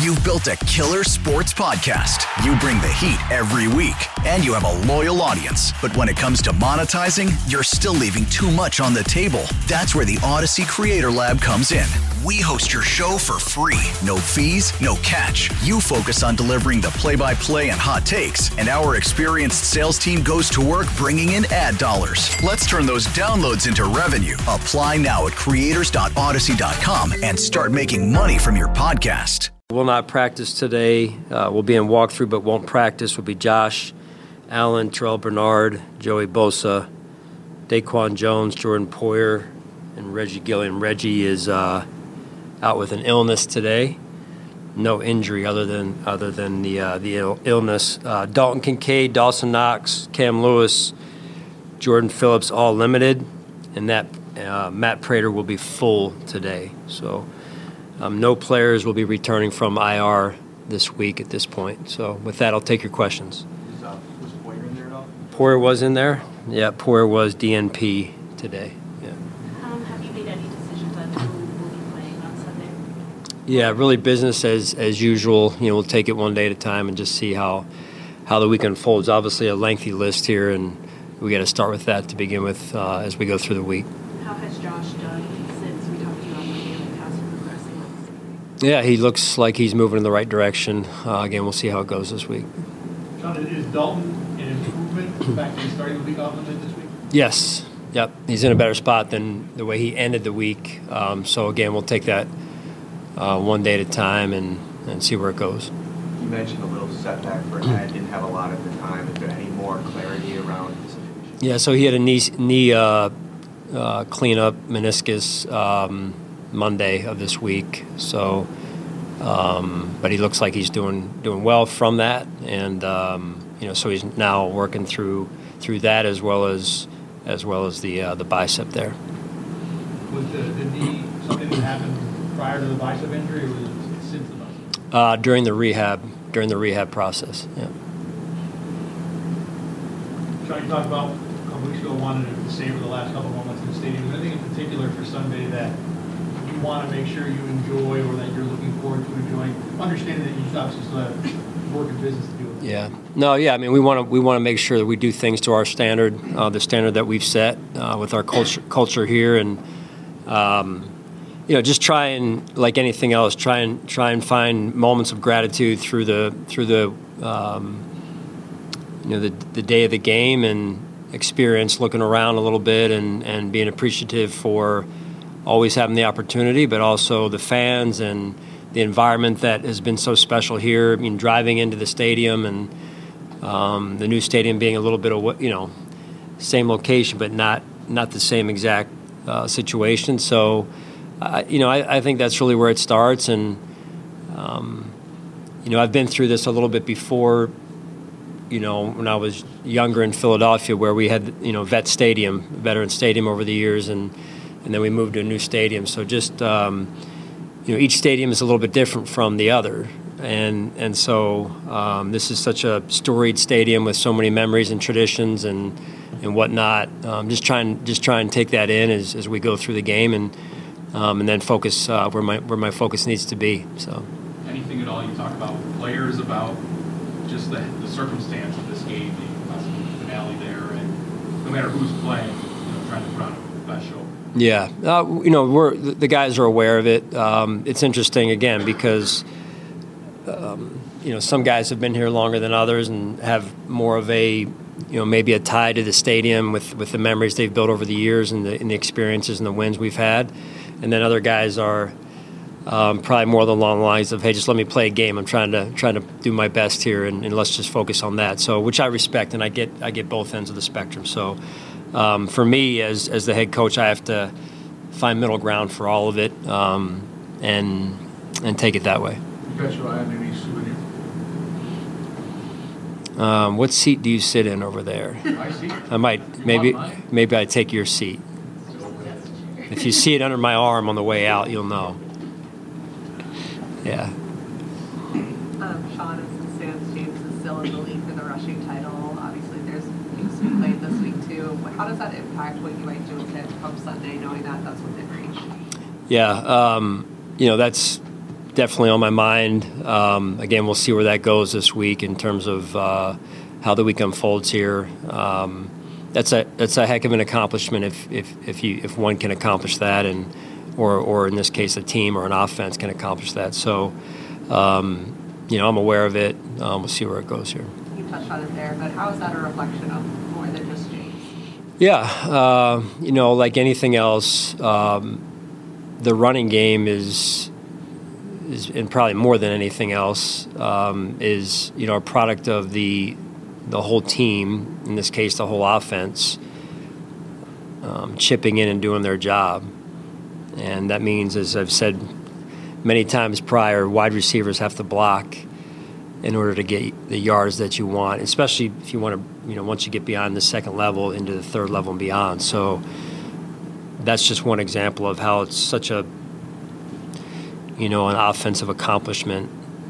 You've built a killer sports podcast. You bring the heat every week, and you have a loyal audience. But when it comes to monetizing, you're still leaving too much on the table. That's where the Odyssey Creator Lab comes in. We host your show for free. No fees, no catch. You focus on delivering the play-by-play and hot takes, and our experienced sales team goes to work bringing in ad dollars. Let's turn those downloads into revenue. Apply now at creators.odyssey.com and start making money from your podcast. We'll not practice today. We'll be in walkthrough, but won't practice. Will be Josh Allen, Terrell Bernard, Joey Bosa, Daquan Jones, Jordan Poyer, and Reggie Gilliam. Reggie is out with an illness today. No injury other than the illness. Dalton Kincaid, Dawson Knox, Cam Lewis, Jordan Phillips, all limited, and that Matt Prater will be full today. So no players will be returning from IR this week at this point. So with that, I'll take your questions. Was Poyer in there at all? Poyer was in there. Yeah, Poyer was DNP today. Yeah. Have you made any decisions on who will be playing on Sunday? Yeah, really business as usual. We'll take it one day at a time and just see how the week unfolds. Obviously, a lengthy list here, and we got to start with that to begin with as we go through the week. How has Josh done since we talked to you on Monday and how's he progressing? Yeah, he looks like he's moving in the right direction. Again, we'll see how it goes this week. John, is Dalton an improvement the fact that he's starting the week off a bit this week? Yes. Yep. He's in a better spot than the way he ended the week. So, again, we'll take that one day at a time and see where it goes. You mentioned a little setback for Ed, didn't have a lot at the time. Is there any more clarity around the situation? Yeah, so he had a knee cleanup meniscus Monday of this week. So, but he looks like he's doing well from that, and so he's now working through that as well as the bicep there. Was the knee something that happened prior to the bicep injury, or was it since the bicep? During the rehab process. Yeah. Sean, you talked about a couple weeks ago wanting to savor the last couple moments in the stadium. Is there anything in particular for Sunday that you want to make sure you enjoy, or that you're looking forward to enjoying, understanding that you obviously still have work and business to do with it? Yeah. No, yeah, I mean, we want to make sure that we do things to our standard, the standard that we've set with our culture here, and just try and, like anything else, try and find moments of gratitude through the day of the game, and experience looking around a little bit and being appreciative for always having the opportunity, but also the fans and the environment that has been so special here. I mean, driving into the stadium and the new stadium being a little bit of, same location, but not the same exact situation. So, I think that's really where it starts. And, I've been through this a little bit before, when I was younger in Philadelphia, where we had, Veterans Stadium over the years, and then we moved to a new stadium. So just, each stadium is a little bit different from the other. And so this is such a storied stadium with so many memories and traditions and whatnot. Just try and take that in as we go through the game, and then focus where my focus needs to be. So. Anything at all you talk about with players about just the circumstance of this game being possibly the finale there, and no matter who's playing, trying to put on the best show. Yeah, the guys are aware of it. It's interesting again because some guys have been here longer than others and have more of a maybe a tie to the stadium with the memories they've built over the years and the experiences and the wins we've had, and then other guys are probably more along the lines of, hey, just let me play a game. I'm trying to do my best here, and let's just focus on that. So, which I respect, and I get both ends of the spectrum. So. For me, as the head coach, I have to find middle ground for all of it, and take it that way. You got your eye on any souvenir? What seat do you sit in over there? My seat? I might maybe I take your seat. If you see it under my arm on the way out, you'll know. Yeah. Sean, and Sam James is still in the league for the rushing title. Obviously, there's games to be played this week too. How does that impact what you might do with him come Sunday, knowing that that's within reach? Yeah, that's definitely on my mind. Again, we'll see where that goes this week in terms of how the week unfolds here. That's a heck of an accomplishment if one can accomplish that, or in this case, a team or an offense can accomplish that. So, I'm aware of it. We'll see where it goes here. You touched on it there, but how is that a reflection of more than just James? Yeah, like anything else, the running game is, and probably more than anything else, is a product of the whole team. In this case, the whole offense, chipping in and doing their job, and that means, as I've said many times prior, wide receivers have to block in order to get the yards that you want, especially if you want to, once you get beyond the second level into the third level and beyond. So that's just one example of how it's such a, an offensive accomplishment,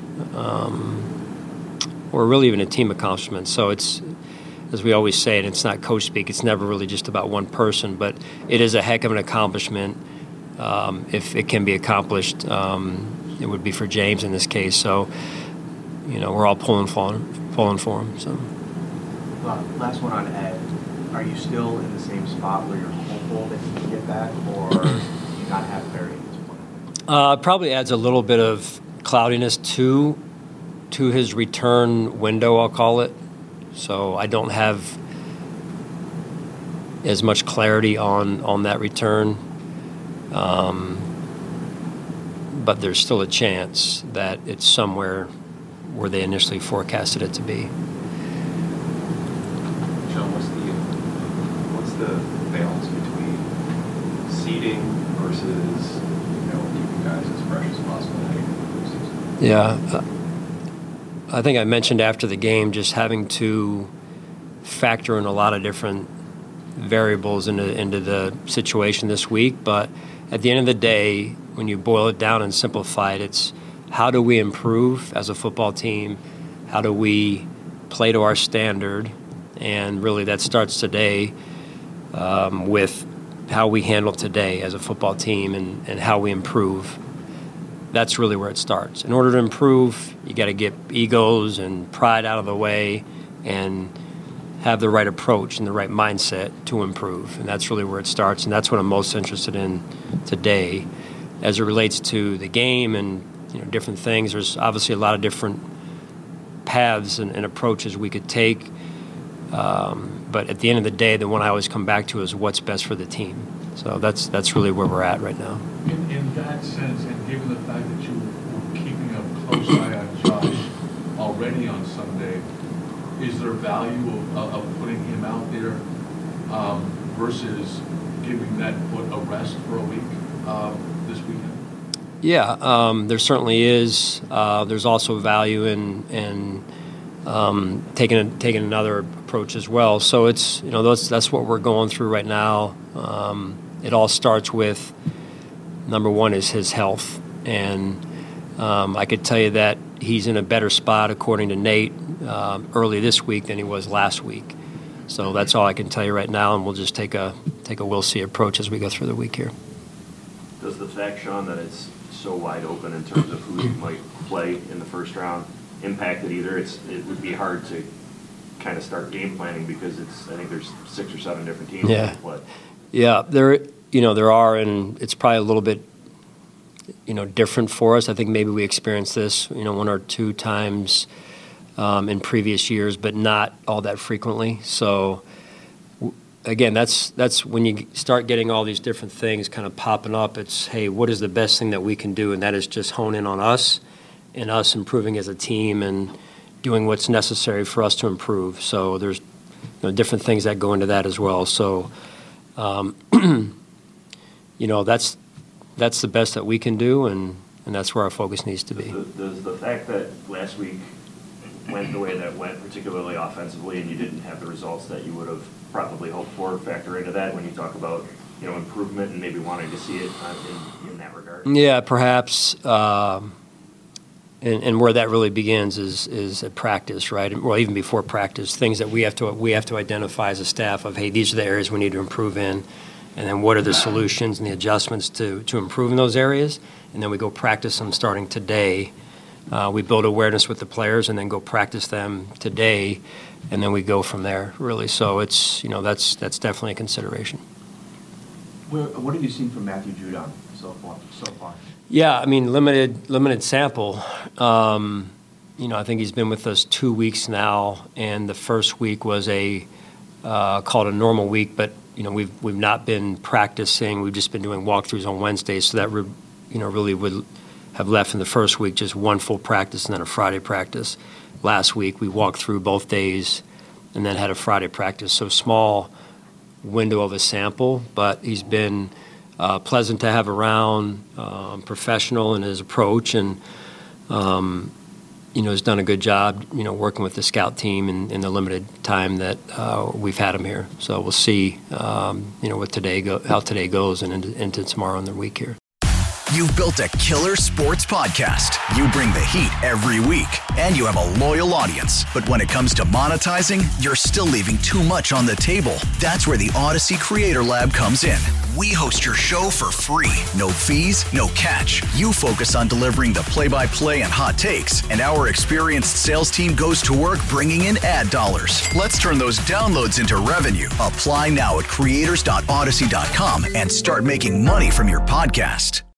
or really even a team accomplishment. So it's, as we always say, and it's not coach speak, it's never really just about one person, but it is a heck of an accomplishment. If it can be accomplished, it would be for James in this case. So, we're all pulling for him. So, Last one on Ed. Are you still in the same spot where you're hopeful that he can get back, or do you not have clarity at this point? Probably adds a little bit of cloudiness to his return window, I'll call it. So I don't have as much clarity on that return. But there's still a chance that it's somewhere where they initially forecasted it to be. Sean, what's the balance between seeding versus keeping guys as fresh as possible heading into the season? Yeah, I think I mentioned after the game just having to factor in a lot of different variables into the situation this week, but at the end of the day, when you boil it down and simplify it, it's how do we improve as a football team? How do we play to our standard? And really that starts today with how we handle today as a football team and how we improve. That's really where it starts. In order to improve, you got to get egos and pride out of the way and have the right approach and the right mindset to improve. And that's really where it starts, and that's what I'm most interested in today. As it relates to the game and different things, there's obviously a lot of different paths and approaches we could take. But at the end of the day, the one I always come back to is what's best for the team. So that's really where we're at right now. In that sense, and given the fact that you were keeping a close eye on Josh already on Sunday, is there value of putting him out there versus giving that foot a rest for a week this weekend? Yeah, there certainly is. There's also value in taking another approach as well. So it's that's what we're going through right now. It all starts with number one is his health, and I could tell you that he's in a better spot according to Nate early this week than he was last week. So that's all I can tell you right now, and we'll just take a we'll see approach as we go through the week here. Does the fact, Sean, that it's so wide open in terms of who might play in the first round impact it either? It would be hard to kind of start game planning because I think there's 6 or 7 different teams that play. Yeah, there are, and it's probably a little bit different for us. I think maybe we experienced this 1 or 2 times in previous years, but not all that frequently. So again, that's when you start getting all these different things kind of popping up. It's, hey, what is the best thing that we can do? And that is just hone in on us and us improving as a team and doing what's necessary for us to improve. So there's different things that go into that as well. So, that's the best that we can do, and that's where our focus needs to be. Does the fact that last week went the way that went, particularly offensively, and you didn't have the results that you would have probably hoped for, factor into that when you talk about improvement and maybe wanting to see it in that regard? Yeah, perhaps. And where that really begins is at practice, right? Well, even before practice, things that we have to identify as a staff of, hey, these are the areas we need to improve in, and then what are the solutions and the adjustments to improve in those areas, and then we go practice them starting today. We build awareness with the players and then go practice them today, and then we go from there, really. So it's, that's definitely a consideration. What have you seen from Matthew Judon so far? Yeah, I mean, limited sample. I think he's been with us 2 weeks now, and the first week was called a normal week, but we've not been practicing. We've just been doing walkthroughs on Wednesdays, so that really would have left in the first week just one full practice and then a Friday practice. Last week we walked through both days and then had a Friday practice. So small window of a sample, but he's been pleasant to have around, professional in his approach, and has done a good job, working with the scout team in the limited time that we've had him here. So we'll see, how today goes and into tomorrow and the week here. You've built a killer sports podcast. You bring the heat every week, and you have a loyal audience. But when it comes to monetizing, you're still leaving too much on the table. That's where the Odyssey Creator Lab comes in. We host your show for free. No fees, no catch. You focus on delivering the play-by-play and hot takes, and our experienced sales team goes to work bringing in ad dollars. Let's turn those downloads into revenue. Apply now at creators.odyssey.com and start making money from your podcast.